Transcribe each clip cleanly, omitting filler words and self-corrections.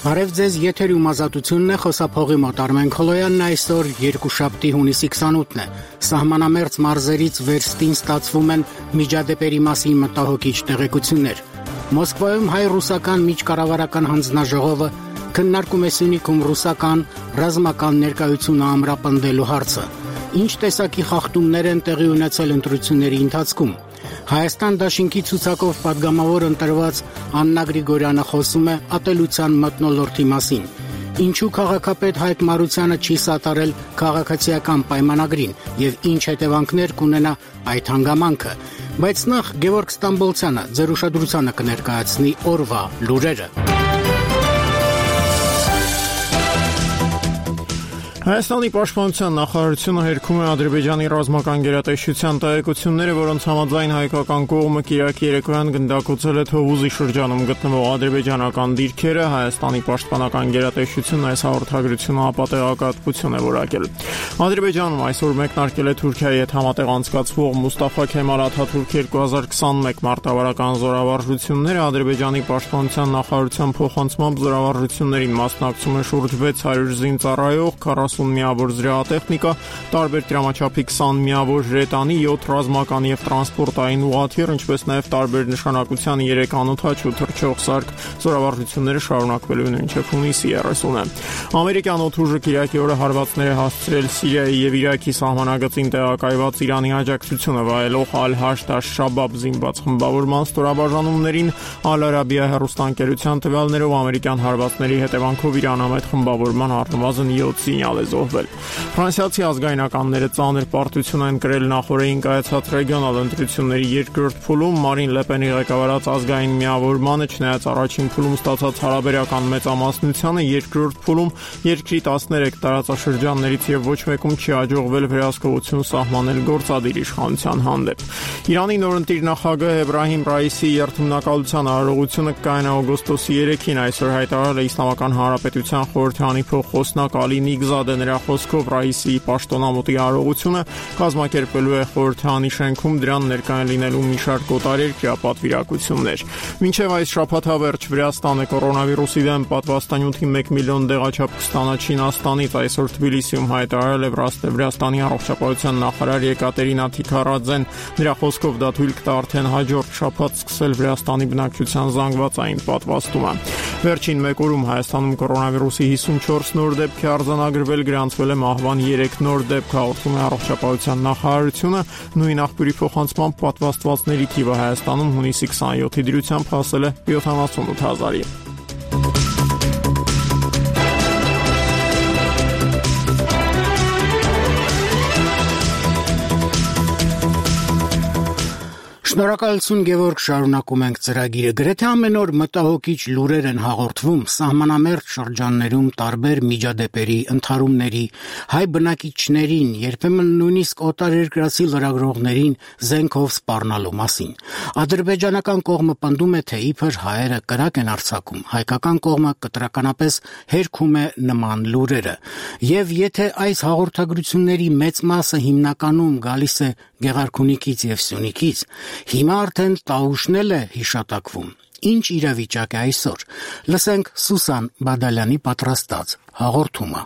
Բարև ձեզ, եթերում ազատությունն է, խոսափողի մոտ Արմեն Քոլոյանն այսօր երկուշաբթի հունիսի 28-ն է։ Սահմանամերձ մարզերից վերստին ստացվում են միջադեպերի մասին մտահոգիչ տեղեկություններ։ Մոսկվայում հայ-ռուսական միջկառավարական հանձնաժողովը քննարկում է Սյունիքում ռուսական ռազմական ներկայությունը ամրապնդելու հարցը։ Ինչ տեսակի խախտումներ են տեղի ունեցել ընտրությունների ընթացքում։ Հայաստան դաշինքի ցուցակով պատգամավոր ընտրված Աննա Գրիգորյանը խոսում է ատելության մթնոլորտի մասին։ Ինչու քաղաքապետ Հայկ Մարությանը չի սատարել քաղաքացիական պայմանագրին եւ ինչ հետևանքներ կունենա այդ հանգամանքը։ Բայց նախ Գևորգ Ստամբոլցյանը ձեր ուշադրությանը կներկայացնի օրվա լուրերը։ Հայաստանի պաշտպանության նախարարությունը հերքում է Ադրբեջանի ռազմական գերատեսչության տեղեկությունները, որոնց համաձայն հայկական կողմը Կիրակի երեկոյան գնդակոծել է Թովուզի շրջանում գտնվող ադրբեջանական դիրքերը։ Հայաստանի պաշտպանական գերատեսչությունն այս հաղորդագրությունը ապատեղեկատվություն է որակել։ Ադրբեջանում այսօր մեկնարկել է Թուրքիայի հետ համատեղ անցկացվող Մուստաֆա Քեմալ Աթաթուրք 2021 մարտավարական զորավարժությունները Ադրբեջանի պաշտպանության նախարարության փոխանցմամբ զորավարժություններին մասնակցում է շուրջ 600 զինծառայող, 40 միավոր զրահատեխնիկա, տարբեր դրամաչափի 20 միավոր հրետանի, 7 ռազմական եւ տրանսպորտային ուղղաթիռ, ինչպես նաեւ տարբեր նշանակության 3 անօդաչու թռչող սարք։ Զորավարժությունները շարունակվելու են մինչև հունիսի 30-ը։ Ամերիկյան օդուժը Կիրակի օրը հարվածներ է հասցրել Սիրիայի եւ Իրաքի սահմանագծին տեղակայված Իրանի աջակցությունը վայելող Ալ-Հաշդ Աշ-Շաբաբ զինված խմբավորման ստորաբաժանումներին։ Ալ-Արաբիա հեռուստաընկերության տվյալներով ամերիկյան հարվածների հետևանքով Իրանամետ խմբավորման առնվազն 7 զինյալ է զոհվել։ Ֆրանսիացի ազգայնականները ծանր պարտություն են կրել նախորդին կայացած ռեգիոնալ ընտրությունների երկրորդ փուլում Մարին Լեպենի ղեկավարած ազգային միավորմանը, չնայած առաջին փուլում ստացած հարաբերական մեծամասնությանը, երկրորդ փուլում երկրի 13 տարածաշրջաններից եւ ոչ մեկում չի հաջողվել վերահսկողություն սահմանել գործադիր իշխանության հանդեպ։ Իրանի նորընտիր նախագահ Էբրահիմ Ռայիսի երթմնակալության արարողությունը կայանա օգոստոսի 3-ին, այսօր հայտարարել է Իսլամական Հանրապետության խորհրդանի փոխխոսնակ Ալի Նիգզադեն։ Նրա խոսքով Ռայիսի պաշտոնամուտի արարողությունը կազմակերպելու է խորհրդանի շենքում, դրան ներկայ լինելու մի շարք օտարերկրյա պատվիրակություններ։ Մինչև այս շաբաթավերջ Վրաստանը կորոնավիրուսի դեմ պատվաստանյութի 1 միլիոն դեղաչափ կստանա Չինաստանից, այսօր Թբիլիսիում հայտարարել է Վրաստանի առողջապահության նախարար Եկատերինա Թիքարաձեն։ Նրա խոսքով դա թույլ կտա արդեն հաջորդ շաբաթ սկսել Վրաստանի բնակչության զանգվածային պատվաստումը։ Վերջին մեկ օրում Հայաստանում կորոնավիրուսի 54 նոր դեպք է արձանագրվել, գրանցվել է մահվան 3 նոր դեպք, հաղորդում է առողջապահության նախարարությունը։ Նույն աղբյուրի փոխանցմամբ պատվաստվածների թիվը Հայաստանում հունիսի 27-ի դրությամբ հասել է 78,000-ի։ Շնորհակալություն Գևորգ, շարունակում ենք ծրագիրը։ Գրեթե ամեն օր մտահոգիչ լուրեր են հաղորդվում սահմանամերձ շրջաններում տարբեր միջադեպերի, ընդհարումների, հայ բնակիչներին, երբեմն նույնիսկ օտարերկրացի լրագրողներին զենքով սպառնալու մասին։ Ադրբեջանական կողմը պնդում է, թե իբր հայերը կրակ են արձակում, հայկական կողմը կտրականապես հերքում է նման լուրերը։ Եվ եթե այս հաղորդագրությունների մեծ մասը հիմնականում գալիս է Գեղարքունիքից եւ Սյունիքից, հիմա արդեն տաղուշն էլ է հիշատակվում։ Ինչ իրավիճակ է այսօր։ Լսենք Սուսան Բադալյանի պատրաստած հաղորդումը։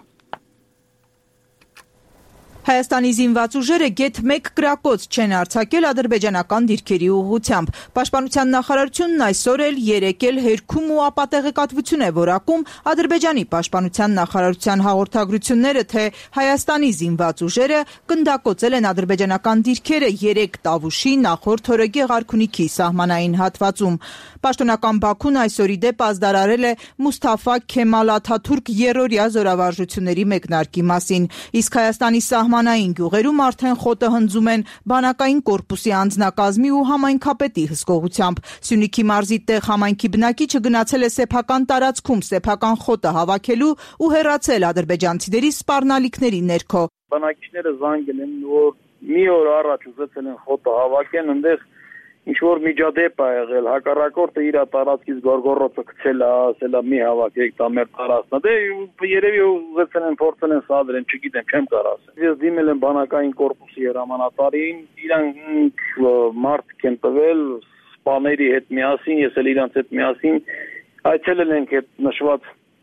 Հայաստանի զինված ուժերը գեթ 1 կրակոց չեն արձակել ադրբեջանական դիրքերի ուղղությամբ։ Պաշտպանության նախարարությունն այսօր էլ երեկել հերքում ու ապատեղեկատվություն է որակում Ադրբեջանի պաշտպանության նախարարության հաղորդագրությունները, թե Հայաստանի զինված ուժերը գնդակոծել են ադրբեջանական դիրքերը 3 տավուշի նախորդ օրը Գեղարքունիքի սահմանային հատվածում։ Պաշտոնական Բաքուն այսօրի դեպ ազդարարել է Մուստաֆա Քեմալ Աթաթուրք երրորդյա զորավարժությունների մեկնարկի մասին, իսկ Հայաստանի սահմանային գյուղերում արդեն խոտը հնձում են բանակային կորպուսի անձնակազմի ու համայնքապետի հսկողությամբ։ Սյունիքի մարզի տեղ համայնքի բնակիչը գնացել է սեփական տարածքում սեփական խոտը հավաքելու ու հեռացել ադրբեջանցիների սպառնալիքների ներքո։ Բնակիչները զանգել են, որ մի օր առաջ ուզեցել են խոտը հավաքեն, այնտեղ ինչ-որ միջադեպ է եղել, հակառակորդը իր տարածքից գորգորոցը գցել է, ասել է մի հավաքեք, դա մեր տարածքն է։ Դե երևի ուզեցել են փորձել են սադրեն, չգիտեմ, չեմ կարող ասել։ Ես դիմել եմ բանակային կորպուսի հրամանատարին, իրանք մարդ են տվել սպաների հետ միասին, ես էլ իրանց հետ միասին այցելել ենք այդ նշված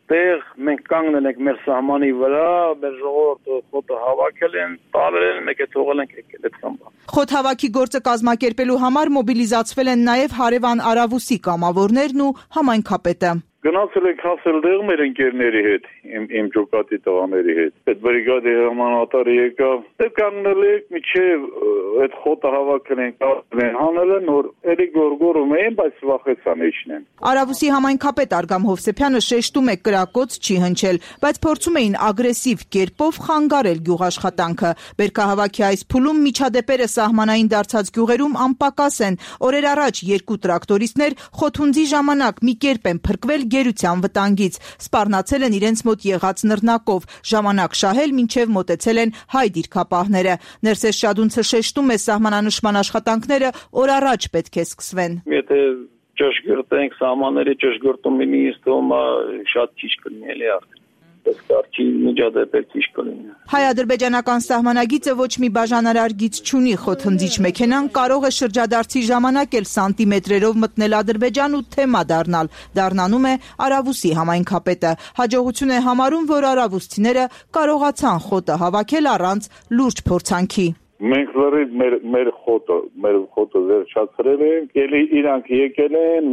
տեղ մենք կանգնել ենք մեր սահմանի վրա, մեր ժողովուրդը խոտը հավաքել են, տարել են, մեկ է թողել ենք եկել այդ խմբը։ Խոտ հավաքի գործը կազմակերպելու համար մոբիլիզացվել են նաև Հարևան Արավուսի կամավորներն ու համայնքապետը։ Գնացել ենք հասել դեղ մեր ընկերների հետ, իմ ջոկատի տղաների հետ։ Այդ բրիգադի հրամանատարը եկավ, դե կանգնել եք միջև այդ խոտը հավաքել են, հանել են, որ էլի գորգորում էին, բայց վախեցան իջնեն։ Արավուսի համայնքապետ Արգամ Հովսեփյանը շեշտում է կրակոց չի հնչել, բայց փորձում էին ագրեսիվ կերպով խանգարել գյուղաշխատանքը։ Բերքահավաքի այս փուլում միջադեպերը սահմանային դարձած գյուղերում անպակաս են։ Օրեր առաջ 2 տրակտորիստներ խոթունձի ժամանակ մի կերպ են փրկվել գերության վտանգից, սպառնացել են իրենց մոտ եղած նռնակով, ժամանակ շահել մինչև մոտեցել են հայ դիրքապահները։ Ներսես Շադունցը շեշտում է սահմանանշման աշխատանքները օր առաջ պետք է սկսվեն։ Եթե ճշգրտենք սահմանների ճշգրտումն ինձ թվում է շատ քիչ կլինի էլի արդեն։ Կարճի միջադեպեր քիչ կլինի։ Հայ-ադրբեջանական սահմանագիծը ոչ մի բաժանարար գիծ չունի, խոթհնձիչ մեքենան կարող է շրջադարձի ժամանակ էլ սանտիմետրերով մտնել Ադրբեջան ու թեմա դառնալ, դառնանում է Արավուսի համայնքապետը։ Հաջողություն է համարում, որ արավուսցիները կարողացան խոտը հավաքել առանց լուրջ փորձանքի։ Մենք լրիվ մեր խոտը վերջացրել ենք, ելի իրանք եկել են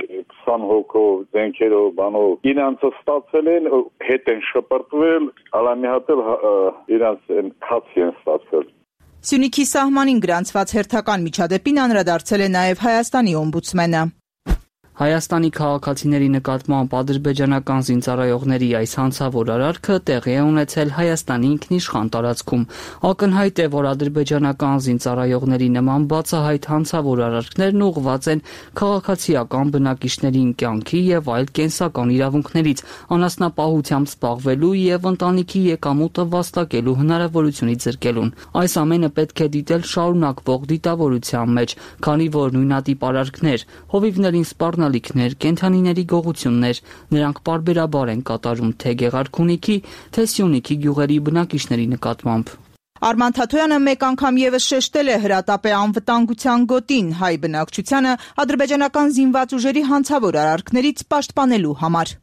20 հոգով, զենքերով, բանով, իրանցը ստացել են, հետ են շպրտվել, ալամի հատել իրանց քացի են ստացել։ Սյունիքի սահմանին գրանցված հերթական միջադեպին անդրադարձել է նաև Հայաստանի օմբուդսմենը։ Հայաստանի քաղաքացիների նկատմամբ ադրբեջանական զինծառայողների այս հանցավոր արարքը տեղի է ունեցել Հայաստանի ինքնիշխան տարածքում։ Ակնհայտ է, որ ադրբեջանական զինծառայողների նման բացահայտ հանցավոր արարքներն ուղղված են քաղաքացիական բնակիչների կյանքի եւ այլ կենսական իրավունքներից, անասնապահությամբ զբաղվելու եւ ընտանիքի եկամուտը վաստակելու հնարավորությունից զրկելուն։ Այս ամենը պետք է դիտել շարունակվող դիտավորության մեջ, քանի որ նույնատիպ արարքներ, հովիվներին սպառնալիքներ, կենդանիների գողություններ, նրանք պարբերաբար են կատարում թե Գեղարքունիքի, թե Սյունիքի գյուղերի բնակիչների նկատմամբ։ Արման Թաթոյանը մեկ անգամ եւս շեշտել է հրատապ է անվտանգության գոտին հայ բնակչությանը ադրբեջանական զինված ուժերի հանցավոր արարքներից պաշտպանելու համար։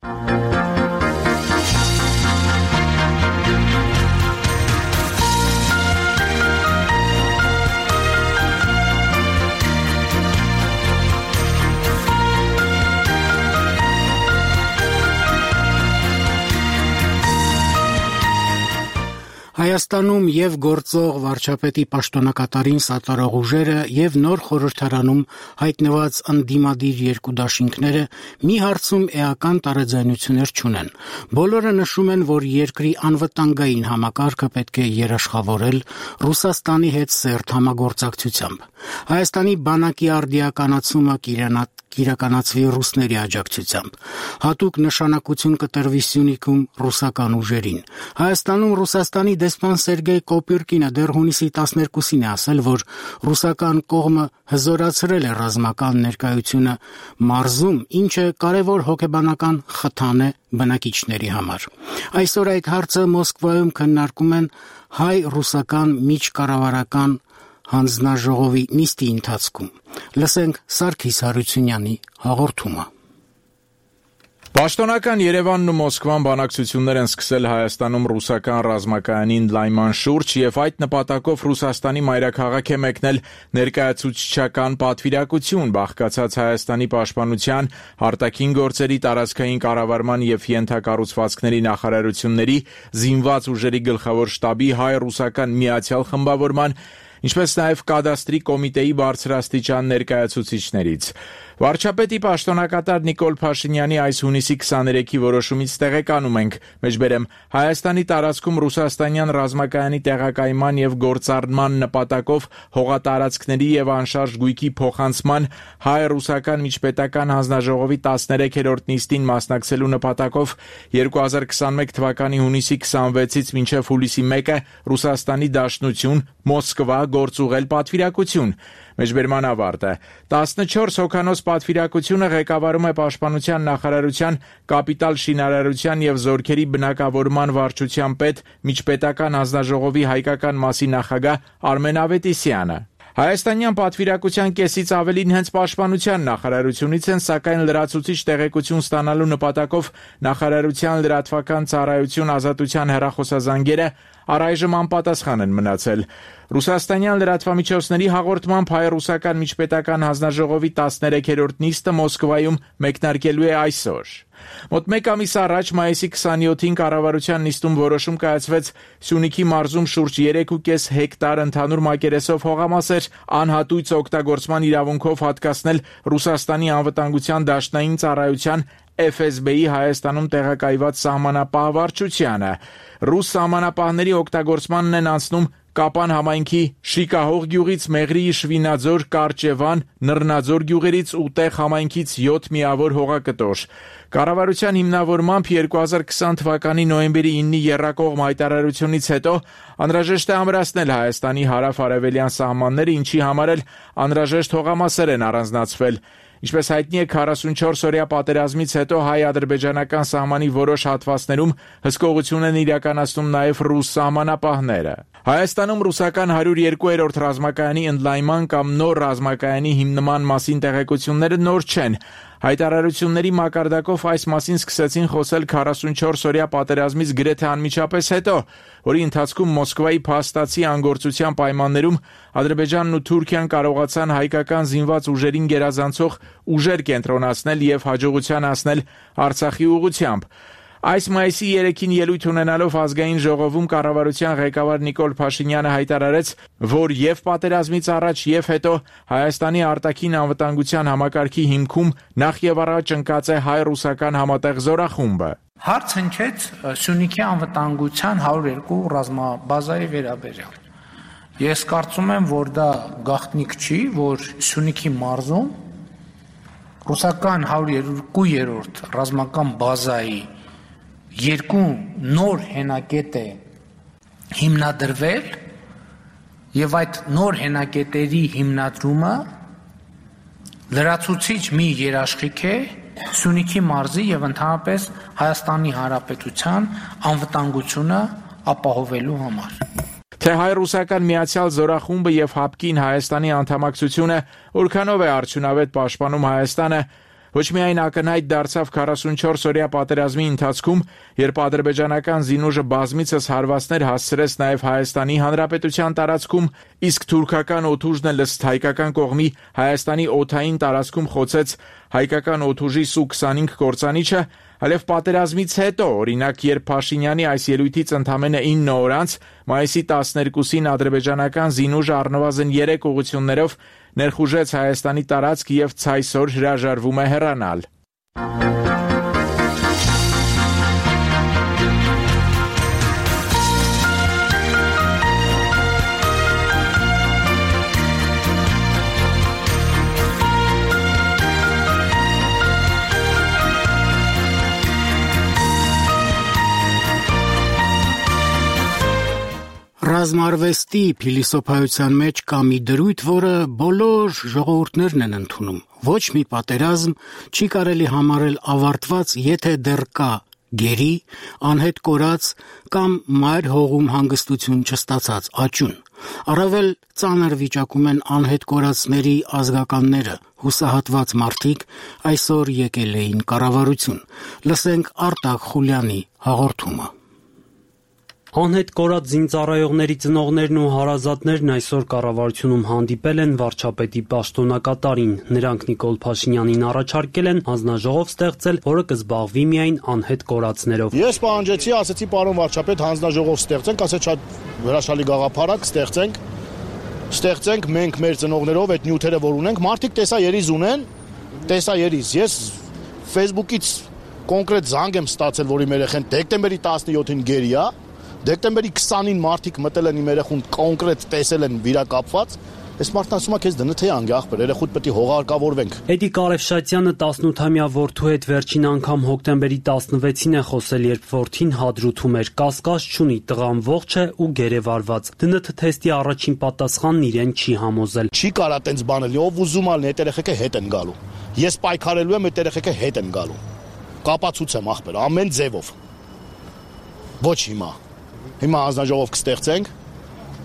Հայաստանում եւ գործող վարչապետի պաշտոնակատարին սատարող ուժերը եւ նոր խորհրդարանում հայտնված ընդդիմադիր երկու դաշինքները մի հարցում էական տարաձայնություններ չունեն։ Բոլորը նշում են, որ երկրի անվտանգային համակարգը պետք է երաշխավորել Ռուսաստանի հետ սերտ համագործակցությամբ։ Հայաստանի բանակի արդիականացումը կիրականացվի ռուսների աջակցությամբ։ Հատուկ նշանակություն կտրվի Սյունիքում ռուսական ուժերին։ Հայաստանում Ռուսաստանի դեսպան Սերգեյ Կոպյուրկինը դեռ հունիսի 12-ին է ասել, որ ռուսական կողմը հզորացրել է ռազմական ներկայությունը մարզում, ինչը կարևոր հոգեբանական խթան է բնակիչների համար։ Այսօր այդ հարցը Մոսկվայում քննարկում են հայ-ռուսական միջկառավարական հանձնաժողովի նիստի ընթացքում։ Լսենք Սարգիս Հարությունյանի հաղորդումը։ Պաշտոնական Երևանն ու Մոսկվան բանակցություններ են սկսել Հայաստանում ռուսական ռազմակայանի ընդլայնման շուրջ եւ այդ նպատակով Ռուսաստանի մայրաքաղաք է մեկնել ներկայացուցչական պատվիրակություն, բաղկացած Հայաստանի պաշտպանության, արտաքին գործերի, տարածքային կառավարման եւ ենթակառուցվածքների նախարարությունների, զինված ուժերի գլխավոր շտաբի հայ-ռուսական միացյալ խմբավորման, ինչպես նաև կադաստրի կոմիտեի բարձրաստիճան ներկայացուցիչներից։ Վարչապետի պաշտոնակատար Նիկոլ Փաշինյանի այս հունիսի 23-ի որոշումից տեղեկանում ենք, մեջբերեմ Հայաստանի տարածքում ռուսաստանյան ռազմակայանի տեղակայման եւ գործառնման նպատակով հողատարածքների եւ անշարժ գույքի փոխանցման հայ-ռուսական միջպետական հանձնաժողովի 13-րդ նիստին մասնակցելու նպատակով 2021 թվականի հունիսի 26-ից մինչև հուլիսի 1-ը Ռուսաստանի Դաշնություն Մոսկվա գործուղել պատվիրակություն։ Մեջբերման ավարտը 14 հոգանոց պատվիրակությունը ղեկավարում է Պաշտպանության նախարարության կապիտալ շինարարության եւ զորքերի բնակավորման վարչության պետ միջպետական հանձնաժողովի հայկական մասի նախագահ Արմեն Ավետիսյանը։ Հայաստանյան պատվիրակության կեսից ավելին հենց պաշտպանության նախարարությունից են, սակայն լրացուցիչ տեղեկություն ստանալու նպատակով նախարարության լրատվական ծառայություն ազատության հեռախոսազանգերը առայժմ անպատասխան են մնացել։ Ռուսաստանյան լրատվամիջոցների հաղորդմամբ հայ-ռուսական միջպետական հանձնաժողովի 13-րդ նիստը Մոսկվայում մեկնարկելու է այսօր։ Մոտ մեկ ամիս առաջ մայիսի 27-ին կառավարության նիստում որոշում կայացվեց Սյունիքի մարզում շուրջ 3.5 հեկտար ընդհանուր մակերեսով հողամասեր անհատույց օգտագործման իրավունքով հատկացնել Ռուսաստանի անվտանգության դաշնային ծառայության FSB-ի Հայաստանում տեղակայված սահմանապահ վարչությանը։ Ռուս սահմանապահների օգտագործմանն են անցնում Կապան համայնքի Շիկահող գյուղից Մեղրիի Շվինաձոր, Կարճևան, Նռնաձոր գյուղերից Ուտեղ համայնքից 7 միավոր հողակտոր։ Կառավարության հիմնավորմամբ 2020 թվականի նոյեմբերի 9-ի եռակողմ հայտարարությունից հետո անհրաժեշտ է ամրացնել Հայաստանի հարավ-արևելյան սահմանները, ինչի համար էլ անհրաժեշտ հողամասեր են առանձնացվել։ Ինչպես հայտնի է, 44-օրյա պատերազմից հետո հայ-ադրբեջանական սահմանի որոշ հատվածներում հսկողություն են իրականացնում նաև ռուս սահմանապահները։ Հայաստանում ռուսական 102-րդ ռազմակայանի ընդլայնման կամ նոր ռազմակայանի հիմնման մասին տեղեկությունները նոր չեն։ Հայտարարությունների մակարդակով այս մասին սկսեցին խոսել 44-օրյա պատերազմից գրեթե անմիջապես հետո, որի ընթացքում Մոսկվայի փաստացի անգործության պայմաններում Ադրբեջանն ու Թուրքիան կարողացան հայկական զինված ուժերին գերազանցող ուժեր կենտրոնացնել եւ հաջողության հասնել Արցախի ուղղությամբ։ Այս մայիսի 3-ին ելույթ ունենալով ազգային ժողովում կառավարության ղեկավար Նիկոլ Փաշինյանը հայտարարեց, որ եւ պատերազմից առաջ եւ հետո Հայաստանի արտաքին անվտանգության համակարգի հիմքում նախ եւ առաջ ընկած է հայ-ռուսական համատեղ զորախումբը։ Հարց հնչեց Սյունիքի անվտանգության 102 ռազմաբազայի վերաբերյալ։ Ես կարծում եմ, որ դա գաղտնիք չի, որ Սյունիքի մարզում ռուսական 102-րդ ռազմական բազայի երկու նոր հենակետ է հիմնադրվել եւ այդ նոր հենակետերի հիմնադրումը լրացուցիչ մի երաշխիք է Սյունիքի մարզի եւ ընդհանրապես Հայաստանի Հանրապետության անվտանգությունը ապահովելու համար։ Թե հայ-ռուսական միացյալ զորախումբը եւ ՀԱՊԿ-ին Հայաստանի անդամակցությունը որքանով է արդյունավետ պաշտպանում Հայաստանը, ոչ միայն ակնհայտ դարձավ 44-օրյա պատերազմի ընթացքում, երբ ադրբեջանական զինուժը բազմիցս հարվածներ հասցրեց նաև Հայաստանի Հանրապետության տարածքում, իսկ թուրքական օդուժն էլ ըստ հայկական կողմի Հայաստանի օդային տարածքում խոցեց հայկական օդուժի Սու-25 կործանիչը, այլև պատերազմից հետո, օրինակ, երբ Փաշինյանի այս ելույթից ընդամենը 9 օր անց, մայիսի 12-ին ադրբեջանական զինուժը առնվազն 3 ուղղություններով ներխուժեց Հայաստանի տարածք եւ ցայսօր հրաժարվում է հեռանալ։ Ռազմարվեստի փիլիսոփայության մեջ կա մի դրույթ, որը բոլոր ժողովուրդներն են ընդունում։ Ոչ մի պատերազմ չի կարելի համարել ավարտված, եթե դեռ կա գերի, անհետ կորած կամ մայր հողում հանգստություն չստացած աճուն։ Առավել ծանր վիճակում են անհետ կորածների ազգականները, հուսահատված մարդիկ այսօր եկել էին կառավարություն։ Լսենք Արտակ Խուլյանի հաղորդումը։ Անհետ կորած զինծառայողների ծնողներն ու հարազատներն այսօր կառավարությունում հանդիպել են վարչապետի պաշտոնակատարին։ Նրանք Նիկոլ Փաշինյանին առաջարկել են հանձնաժողով ստեղծել, որը կզբաղվի միայն անհետ կորածներով։ Ես պահանջեցի, ասեցի պարոն վարչապետ, հանձնաժողով ստեղծենք, ասեց շատ հրաշալի գաղափարակ ստեղծենք մենք մեր ծնողներով այդ նյութերը որ ունենք, մարդիկ տեսայերիզ ունեն, տեսայերիզ։ Ես Facebook-ից կոնկրետ զանգ եմ ստացել, որ իմ երեխան դեկտեմբերի 17-ին գերի է։ Դեկտեմբերի 20-ին մարդիկ մտել են իմ երեխուն կոնկրետ տեսել են վիրակապված, այս մարդն ասում է քեզ դնթ է անգ ախպեր, երեխուդ պետք է հողարկավորվենք։ Էդի Կարևշատյանը 18-ամյա որդու հետ վերջին անգամ հոկտեմբերի 16-ին է խոսել, երբ որդին հադրութում էր, կասկած չունի, տղան ողջ է ու գերեվարված։ ԴՆԹ թեստի առաջին պատասխանն իրեն չի համոզել։ Չի կարա տենց բանել, ով ուզում ալն այդ երեխեքը հետ են գալու։ Ես պայքարելու եմ, այդ երեխեքը հետ են գալու։ Կապացուց եմ ախպեր, ամեն ձևով։ Ոչ հիմա։ Հիմա հանձնաժողով կստեղծենք,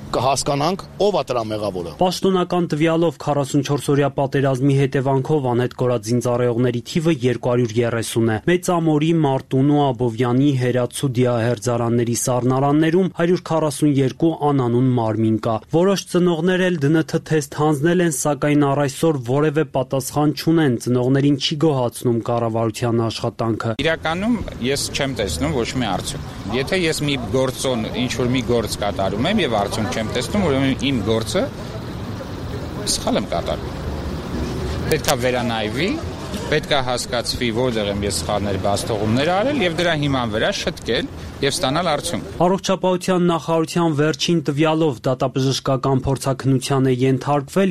կհասկանանք ով է դրա մեղավորը։ Պաշտոնական տվյալով 44-օրյա պատերազմի հետևանքով անհետ կորած զինծառայողների թիվը 230 է։ Մեծ Ամորի, Մարտունու, Աբովյանի, Հերացու դիահերձարանների սառնարաններում 142 անանուն մարմին կա։ Որոշ ծնողներ էլ ԴՆԹ թեստ հանձնել են, սակայն առ այսօր որևէ պատասխան չունեն։ Ծնողներին չի գոհացնում կառավարության աշխատանքը։ Իրականում ես չեմ տեսնում ոչ մի արդյունք։ Եթե ես մի գործոն, ինչ-որ մի գործ կատարում եմ եւ արդյունք չեմ տեսնում, ուրեմն իմ գործը սխալ եմ կատարում։ Պետք է վերանայվի, պետք է հասկացվի, որտեղ եմ ես սխալներ, բացթողումներ արել եւ դրա հիման վրա շտկել եւ ստանալ արդյունք։ Առողջապահության նախարարության վերջին տվյալով դատաբժշկական փորձաքննության է ենթարկվել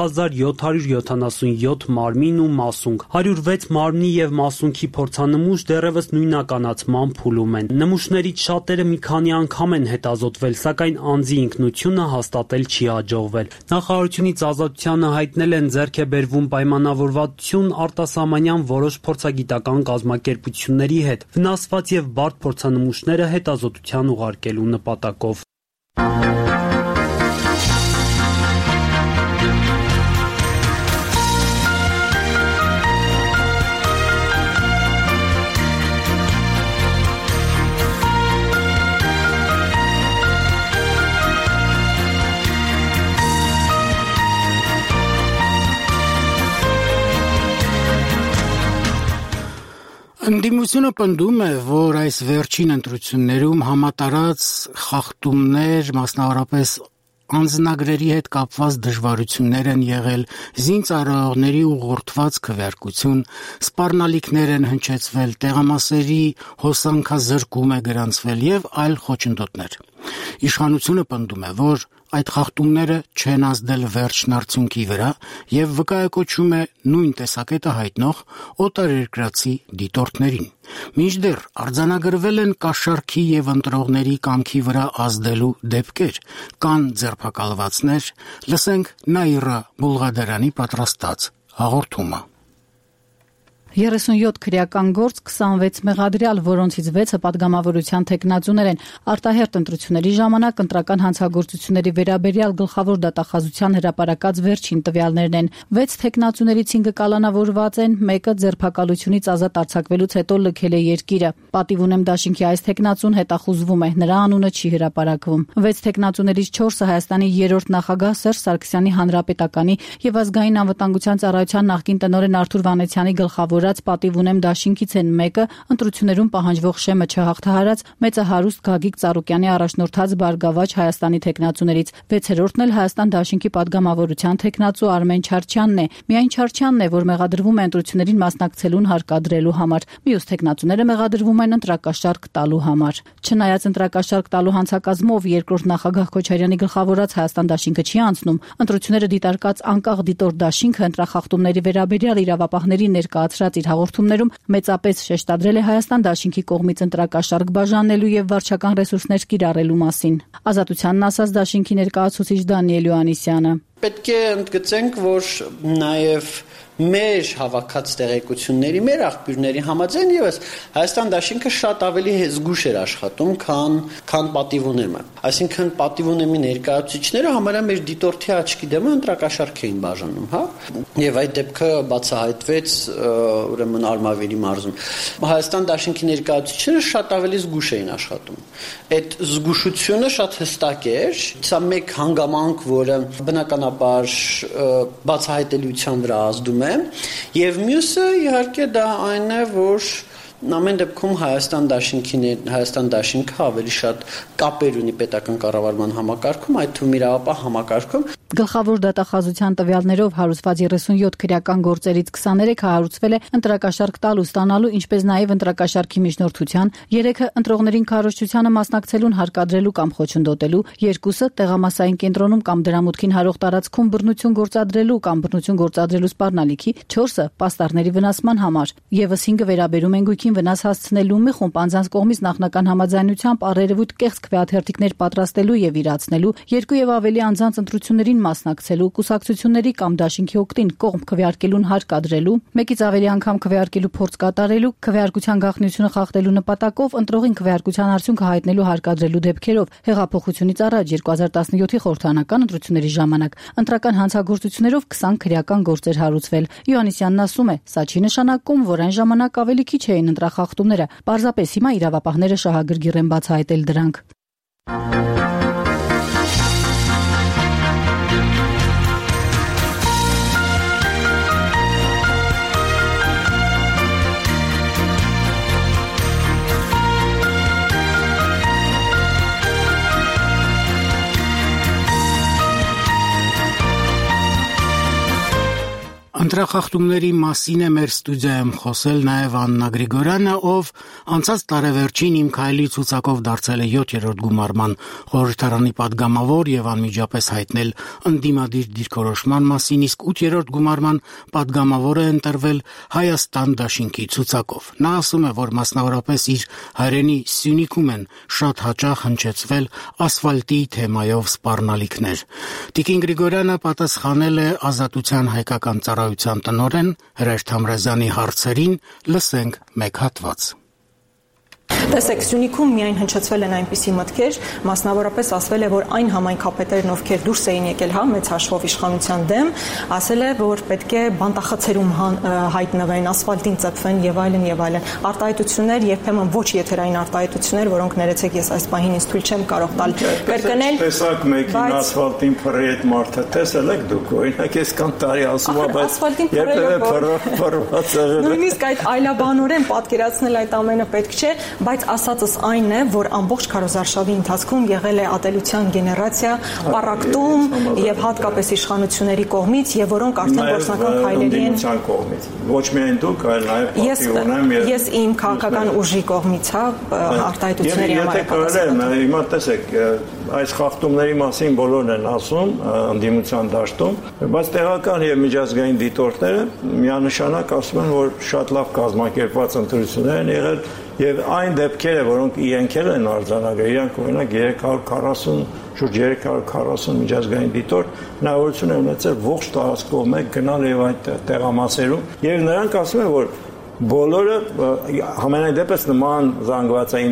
3777 մարմին ու մասունք։ 106 մարմնի եւ մասունքի փորձանմուշ դեռևս նույնականացման փուլում են։ Նմուշներից շատերը մի քանի անգամ են հետազոտվել, սակայն անձի ինքնությունը հաստատել չի հաջողվել։ Նախարարությունից Ազատությանը հայտնել են ձեռք է բերվում պայմանավորվածություն արտասահմանյան որոշ փորձագիտական կազմակերպությունների հետ։ Վնասված եւ բարդ փորձանմուշները հետազոտության ուղարկելու նպատակով։ Ընդդիմությունը պնդում է, որ այս վերջին ընտրություններում համատարած խախտումներ, մասնավորապես անձնագրերի հետ կապված դժվարություններ են եղել, զինծառայողների ուղղորդված քվեարկություն, սպառնալիքներ են հնչեցվել, տեղամասերի հոսանքազրկում է գրանցվել եւ այլ խոչընդոտներ։ Իշխանությունը պնդում է, որ այդ խախտումները չեն ազդել վերջն արդյունքի վրա եւ վկայակոչում է նույն տեսակետը հայտնող օտարերկրացի դիտորդներին։ Մինչդեռ արձանագրվել են կաշառքի եւ ընտրողների կամքի վրա ազդելու դեպքեր, կան ձերբակալվածներ, լսենք Նաիրա Բուլղադարյանի պատրաստած հաղորդումը։ 37 քրեական գործ, 26 մեղադրյալ, որոնցից 6-ը պատգամավորության թեկնածուներ են։ Արտահերթ ընտրությունների ժամանակ ընտրական հանցագործությունների վերաբերյալ գլխավոր դատախազության հրապարակած վերջին տվյալներն են։ 6 թեկնածուներից 5-ը կալանավորված են, մեկը ձերբակալությունից ազատ արձակվելուց հետո լքել է երկիրը։ Պատիվ ունեմ դաշինքի այս թեկնածուն հետախուզվում է, նրա անունը չի հրապարակվում։ 6 թեկնածուներից 4-ը Հայաստանի 3-րդ նախագահ Սերժ Սարգսյանի հանրապետականի եւ ազգային անվտանգության ծառայության նախկին տնօրեն Արթուր Վանեցյանի գլխավոր պատիվ ունեմ դաշինքից են, մեկը ընտրություններում պահանջվող շեմը չհաղթահարած մեծահարուստ Գագիկ Ծառուկյանի առաջնորդած Բարգավաճ Հայաստանի թեկնածուներից, 6-րդն էլ Հայաստան դաշինքի պատգամավորության թեկնածու Արմեն Չարչյանն է։ Միայն Չարչյանն է, որ մեղադրվում է ընտրություններին մասնակցելուն հարկադրելու համար։ Մյուս թեկնածուները մեղադրվում են ընտրակաշառք տալու համար։ Չնայած ընտրակաշառք տալու հանցակազմով երկրորդ նախագահ Քոչարյանի գլխավորած Հայաստան դաշինքը չի անցնում, ընտրությունները դիտարկած անկախ դիտորդ դաշինքը ընտրախախտումների վերաբերյալ իրավապահների ներկայացրած իր հաղորդումներում մեծապես շեշտադրել է Հայաստան դաշինքի կողմից ընտրակաշառք բաժանելու եւ վարչական ռեսուրսներ կիրառելու մասին։ Ազատությանն ասաց դաշինքի ներկայացուցիչ Դանիել Յոհաննիսյանը։ Պետք է ընդգծենք, որ նաեւ մեր հավաքած տեղեկությունների, մեր աղբյուրների համաձայն եւս Հայաստան դաշինքը շատ ավելի զգուշ էր աշխատում, քան պատիվունեմը։ Այսինքն պատիվունեմի ներկայացուցիչները համարյա մեր դիտորդի աչքի դեմը ընտրակաշառք էին բաժանում, հա։ Եվ այդ դեպքը բացահայտվեց ուրեմն Արմավիրի մարզում։ Հայաստան դաշինքի ներկայացուցիչները շատ ավելի զգուշ էին աշխատում։ Այդ զգուշությունը շատ հստակ էր։ Սա մեկ հանգամանք, որը բնականաբար բացահայտելիության վրա ազդում է, եւ մյուսը իհարկե դա այն է, որ ամեն դեպքում Հայաստան դաշինքը ավելի շատ կապեր ունի պետական կառավարման համակարգում, այդ թվում իրավապահ համակարգում։ Գլխավոր դատախազության տվյալներով հարուցված 37 քրեական գործերից 23-ը հարուցվել է ընտրակաշառք տալու ստանալու, ինչպես նաև ընտրակաշառքի միջնորդության, 3-ը ընտրողներին քարոզչությանը մասնակցելուն հարկադրելու կամ խոչընդոտելու, 2-ը տեղամասային կենտրոնում կամ դրա մուտքին հարող տարածքում բռնություն գործադրելու կամ բռնություն գործադրելու սպառնալիքի, 4-ը պաստառների վնասման համար, եւս 5-ը վերաբերում են գույքին վնաս հասցնելու մի խումբ անձանց կողմից նախնական համաձայնությամբ առերևույթ կեղծ քվեաթերթիկներ պատրաստելու եւ իրացնելու, 2 եւ ավելի անձանց ընտրություններին խաղումներին մասնակցելու, կուսակցությունների կամ դաշինքի օգտին կողմ քվեարկելուն հարկադրելու, մեկից ավելի անգամ քվեարկելու փորձ կատարելու, քվեարկության գաղտնիությունը խախտելու նպատակով ընտրողին քվեարկության արդյունքը հայտնելու հարկադրելու դեպքերով հեղափոխությունից առաջ 2017-ի խորհրդարանական ընտրությունների ժամանակ ընտրական հանցագործություններով 20 քրեական գործեր հարուցվել։ Յոհաննիսյանն ասում է, սա չի նշանակում, որ այն ժամանակ ավելի քիչ էին ընտրախախտումները, պարզապես հիմա իրավապահները շահագրգիռ են բացահայտել դրանք։ Ընտրախախտումների մասին է մեր ստուդիայում խոսել նաև Աննա Գրիգորյանը, ով անցած տարեվերջին Իմ քայլի ցուցակով դարձել է 7-րդ գումարման խորհրդարանի падգամավոր եւ անմիջապես հայտնել ընդդիմադիր դիրքորոշման մասին, իսկ 8-րդ գումարման падգամավոր է ընտրվել Հայաստան դաշինքի ցուցակով։ Նա ասում է, որ մասնավորապես իր հայրենի Սյունիքում են շատ հաճախ հնչեցվել ասֆալտի թեմայով սպառնալիքներ։ Տիկին Գրիգորյանը պատասխանել է Ազատության հայկական ծառայության տնօրեն Հրեշ Թամրազյանի հարցերին, լսենք մեկ հատված։ Տեսեք, Սյունիքում միայն հնչեցվել են այնպիսի մտքեր, մասնավորապես ասվել է, որ այն համայնքապետերն, ովքեր դուրս էին եկել, մեծ հաշվով իշխանության դեմ, ասել է, որ պետք է բանտախցերում հայտնվեն, ասֆալտին ծեփվեն եւ այլն եւ այլն։ Արտահայտություններ, երբեմն ոչ եթերային արտահայտություններ, որոնք ներեցեք, ես այս պահին ինձ թույլ չեմ կարող տալ կրկնել։ Տեսակ մեկին ասֆալտին փռի այդ մարդը տեսել եք դուք, օրինակ ես կան տարի ասում եմ, բայց երբևէ փռված եղել։ Նույնիսկ այդ այլաբանորեն պատկերացնել այդ ամենը պետք չէ, բայց ասածս այն է, որ ամբողջ քարոզարշավի ընթացքում եղել է ատելության գեներացիա, պառակտում եւ հատկապես իշխանությունների կողմից, եւ որոնք արդեն գործնական քայլերի են կողմից։ Ոչ միայն դուք, այլ նաեւ պատիվ ունեմ ես իմ քաղաքական ուժի կողմից, արտահայտությունների համար։ Հիմա տեսեք, այս խախտումների մասին բոլորն են ասում ընդդիմության դաշտում, բայց տեղական եւ միջազգային դիտորդները միանշանակ ասում են, որ շատ լավ կազմակերպված ընտրություններ են եղել եւ այն դեպքերը, որոնք իրենք են արձանագրել, իրանք օրինակ 340 շուրջ 340 միջազգային դիտորդ հնարավորություն են ունեցել ողջ տարածքով մեկ գնալ եւ այդ տեղամասերում եւ նրանք ասում են, որ բոլորը համենայն դեպս նման զանգվածային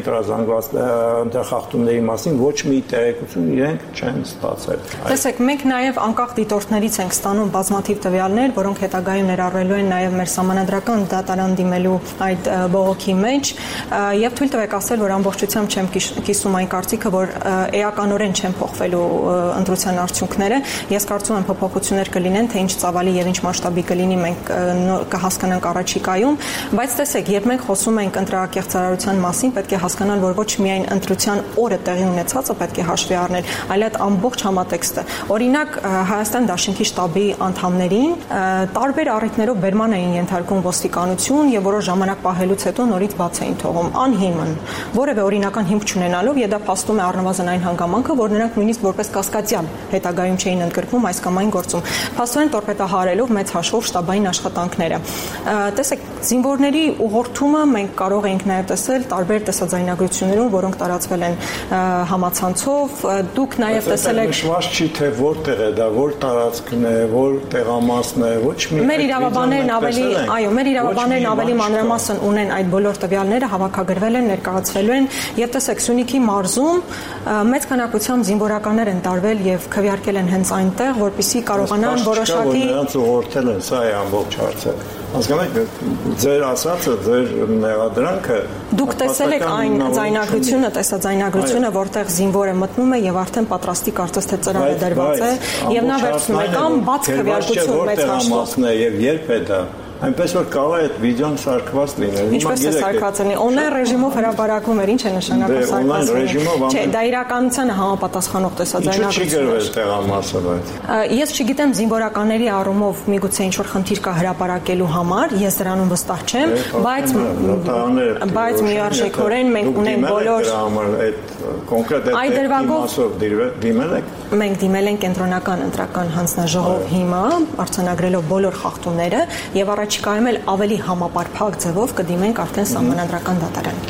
ընտրախախտումների մասին ոչ մի տեղեկություն իրենք չեն ստացել։ Տեսեք, մենք նաև անկախ դիտորդներից ենք ստանում բազմաթիվ տվյալներ, որոնք հետագայում ներառվելու են նաև մեր սահմանադրական դատարան դիմելու այդ բողոքի մեջ, եւ թույլ տվեք ասել, որ ամբողջությամբ չեմ կիսում այն կարծիքը, որ էականորեն չեն փոխվելու ընտրության արդյունքները։ Ես կարծում եմ փոփոխություններ կլինեն, թե ինչ ծավալի եւ ինչ մասշտաբի կլինի, մենք կհասկանանք առաջիկայում։ Բայց տեսեք, երբ մենք խոսում ենք ընտրակեղծարարության մասին, պետք է հասկանալ, որ ոչ միայն ընտրության օրը տեղի ունեցածը պետք է հաշվի առնել, այլ այդ ամբողջ համատեքստը։ Օրինակ, Հայաստան դաշինքի շտաբի անդամներին տարբեր առիթներով բերման էին ենթարկում ոստիկանություն եւ որոշ ժամանակ պահելուց հետո նորից բաց էին թողում, անհիմն, որևէ օրինական հիմք չունենալով, եւ դա փաստում է առնվազն այն հանգամանքը, որ նրանք նույնիսկ որպես կասկածյալ հետագայում չէին ընդգրկվում այս կամ այն գործում։ Փաստորեն տորպեդահարելով մեծ հաշվով շտաբային աշխատանքները։ Տեսեք, զինվորների ուղղորդումը մենք կարող ենք նաև տեսել տարբեր տեսաձայնագրություններում, որոնք տարածվել են համացանցով, դուք նաև տեսել եք նշված չի թե որտեղ է դա, որ տարածքն է, որ տեղամասն է, ոչ մի մեր իրավաբաններն ավելի, այո, մեր իրավաբաններն ավելի մանրամասն ունեն այդ բոլոր տվյալները, հավաքագրվել են, ներկայացվելու են, եւ տեսեք, Սյունիքի մարզում մեծ քանակությամբ զինվորականներ են տարվել եւ քվեարկել են հենց այնտեղ, որպեսզի կարողանան որոշակի նրանց ուղղորդել են, սա է ամբողջ հարցը։ Հասկանաք, ձեր ասածը, ձեր մեղադրանքը դուք տեսել եք այն ձայնագրությունը, տեսաձայնագրությունը, որտեղ զինվորը մտնում է եւ արդեն պատրաստի կարծես թե ծրարը դրված է եւ նա վերցնում է կամ բաց քվեարկություն մեծ հաշվով եւ երբ է դա այնպես որ կարող է այդ վիդեոն սարքված լինել։ Ինչպես է սարքված լինի, օնլայն ռեժիմով հրապարակվում էր, ինչ է նշանակում սարքված լինի։ Չէ, դա իրականությանը համապատասխանող տեսաձայնագրություն է։ Ինչու՞ չի գրվել տեղամասը, բայց ես չգիտեմ զինվորականների առումով միգուցե ինչ որ խնդիր կա հրապարակելու համար, ես դրանում վստահ չեմ, բայց միարժեքորեն մենք ունենք բոլոր այդ կոնկրետ դեպքով դիմել եք։ Մենք դիմել ենք կենտրոնական ընտրական հանձնաժողով հիմա, արձանագրելով բոլոր խախտումները եւ առաջիկայում էլ ավելի համապարփակ ձևով կդիմենք արդեն սահմանադրական դատարան։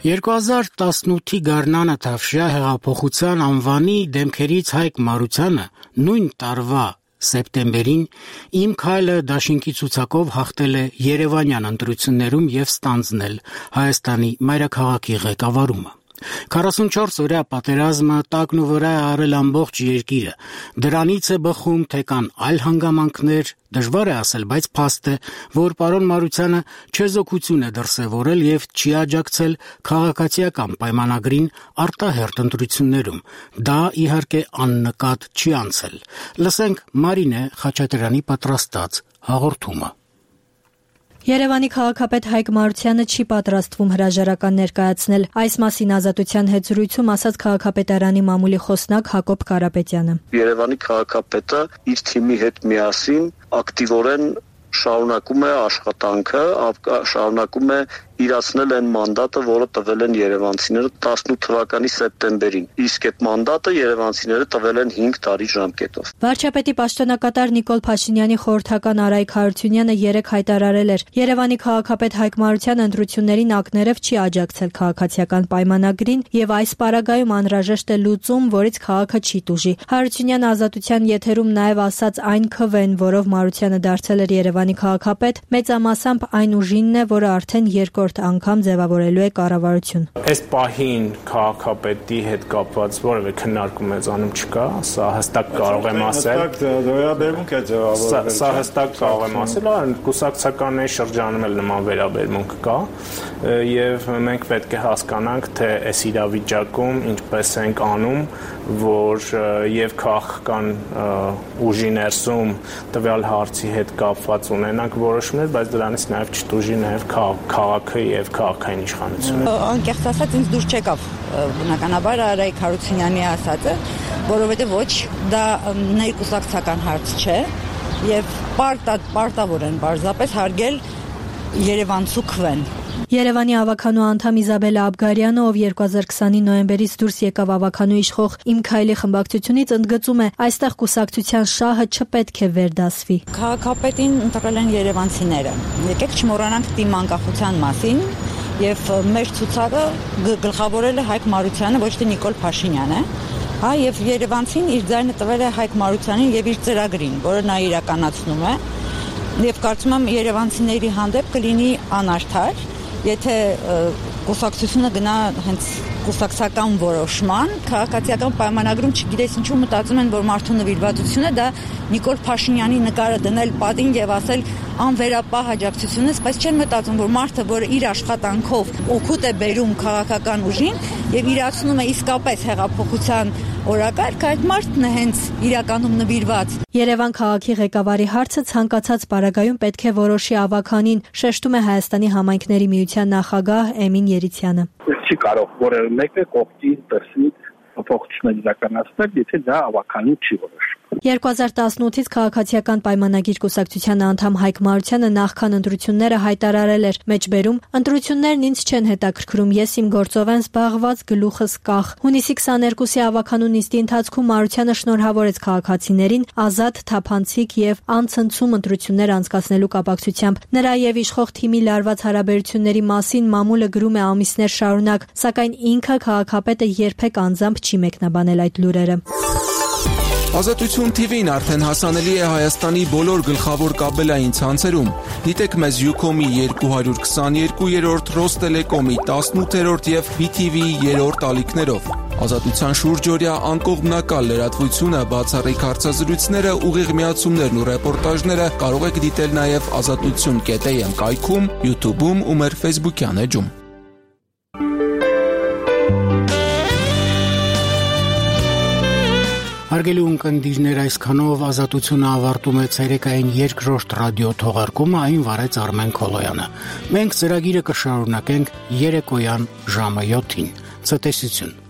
2018-ի գարնանը Թավշյա հեղափոխության անվանի դեմքերից Հայկ Մարությանը նույն տարվա սեպտեմբերին Իմ քայլը դաշինքի ցուցակով հաղթել է Երևանյան ընտրություններում եւ ստանձնել Հայաստանի մայրաքաղաքի ղեկավարումը։ 44 օրյա պատերազմը տակն ու վրա է արել ամբողջ երկիրը։ Դրանից է բխում, թե կան այլ հանգամանքներ, դժվար է ասել, բայց փաստ է, որ պարոն Մարությանը չեզոքություն է դրսևորել եւ չի աջակցել քաղաքացիական պայմանագրին արտահերթ ընտրություններում։ Դա իհարկե աննկատ չի անցել։ Լսենք Մարինե Խաչատրյանի պատրաստած հաղորդումը։ Երևանի քաղաքապետ Հայկ Մարությանը չի պատրաստվում հրաժարական ներկայացնել։ Այս մասին Ազատության հետ զրույցում ասաց քաղաքապետարանի մամուլի խոսնակ Հակոբ Կարապետյանը։ Երևանի քաղաքապետը իր թիմի հետ միասին ակտիվորեն շարունակում է աշխատանքը, շարունակում է իրացնել այն մանդատը, որը տվել են երևանցիները 18 թվականի սեպտեմբերին։ Իսկ այդ մանդատը երևանցիները տվել են 5 տարի ժամկետով։ Վարչապետի պաշտոնակատար Նիկոլ Փաշինյանի խորհրդական Արայք Հարությունյանը երեկ հայտարարել էր. Երևանի քաղաքապետ Հայկ Մարությանը ընտրություններին ակներև չի աջակցել քաղաքացիական պայմանագրին եւ այս պարագայում անհրաժեշտ է լուծում, որից քաղաքը չի տուժի։ Հարությունյանը Ազատության եթերում նաեւ ասաց այն քվեն, որով Մարությանը դարձել էր Երևանի քաղաքապետ, մեծամասամբ այն ուժինն է, որը արդեն երկրորդ անգամ ձևավորելու է կառավարություն։ Այս պահին քաղաքապետի հետ կապված որևէ քննարկում մեզանում չկա, սա հստակ կարող եմ ասել։ Վերաբերմունք է ձևավորվել։ Սա հստակ կարող եմ ասել, կուսակցականների շրջանում էլ նման վերաբերմունք կա, եւ մենք պետք է հասկանանք, թե այս իրավիճակում ինչպես ենք անում, որ եւ քաղաքական ուժի ներսում տվյալ հարցի հետ կապված ունենանք որոշումներ, բայց դրանից նաեւ չտուժի նաեւ քաղաքը եւ քաղաքային իշխանությունը։ Անկեղծ ասած ինձ դուր չեկավ բնականաբար Արայք Հարությունյանի ասածը, որովհետեւ ոչ դա ներկուսակցական հարց չէ եւ պարտավոր են պարզապես հարգել Երևանցու քվեն։ Երևանի ավականու անդամ Իզաբելա Աբգարյանը, ով 2020-ի նոյեմբերից դուրս եկավ ավականու իշխող Իմ քայլի խմբակցությունից, ընդգծում է, այստեղ կուսակցության շահը չպետք է վերդասվի։ Քաղաքապետին ընտրել են երևանցիները։ Եկեք չմոռանանք թիմ անկախության մասին եւ մեր ցուցակը գլխավորել է Հայկ Մարությանը, ոչ թե Նիկոլ Փաշինյանը։ Եվ երևանցին իր ձայնը տվել է Հայկ Մարությանին եւ իր ծրագրին, որը նա իրականացնում է։ Եվ կարծում եմ երևանցիների հանդեպ կլինի անարդար, եթե կուսակցությունը գնա հենց կուսակցական որոշման, քաղաքացիական պայմանագրում չգիտես ինչու մտածում են, որ մարդու նվիրվածությունը դա Նիկոլ Փաշինյանի նկարը դնել պատին եւ ասել անվերապահ աջակցությունից, բայց չեն մտածում, որ մարդը, որը իր աշխատանքով օգուտ է բերում քաղաքական ուժին եւ իրացնում է իսկապես հեղափոխության օրակարգ, այդ մարդն է հենց իրականում նվիրված։ Երևան քաղաքի ղեկավարի հարցը ցանկացած պարագայում պետք է որոշի ավականին, շեշտում է Հայաստանի համայնքների միության նախագահ Էմին Երիցյանը։ Չի կարող որևէ մեկը կողքի դրսի փոփոխություններ իրականացնել, եթե դա ավականին չի որոշում։ 2018-ից քաղաքացիական պայմանագիր կուսակցության անդամ Հայկ Մարությանը նախքան ընտրությունները հայտարարել էր մեջբերում. ընտրություններն ինձ չեն հետաքրքրում, ես իմ գործով եմ զբաղված, գլուխս կախ։ Հունիսի 22-ի ավականու նիստի ընթացքում Մարությանը շնորհավորեց քաղաքացիներին ազատ, թափանցիկ եւ անցնցում ընտրություններ անցկացնելու կապակցությամբ։ Նրա եւ իշխող թիմի լարված հարաբերությունների մասին մամուլը գրում է ամիսներ շարունակ, սակայն ինքը քաղաքապետը երբեք անձամբ չի մեկնաբանել այդ լուրերը։ Ազատություն TV-ն արդեն հասանելի է Հայաստանի բոլոր գլխավոր կաբելային ցանցերում։ Դիտեք մեզ Ucom-ի 222-րդ, Ռոստելեկոմի 18-րդ եւ BTV-ի 3-րդ ալիքներով։ Ազատության շուրջօրյա անկողմնակալ լրատվությունը, բացառիկ հարցազրույցները, ուղիղ միացումներն ու ռեպորտաժները կարող եք դիտել նաեւ azatutun.am կայքում, YouTube-ում ու մեր Facebook-յան էջում։ Հարգելի ունկնդիրներ, այսքանով Ազատությունը ավարտում է ցերեկային երկրորդ ռադիո թողարկումը, այն վարեց Արմեն Քոլոյանը։ Մենք ծրագիրը կշարունակենք երեկոյան ժամը 7-ին։ Ցտեսություն։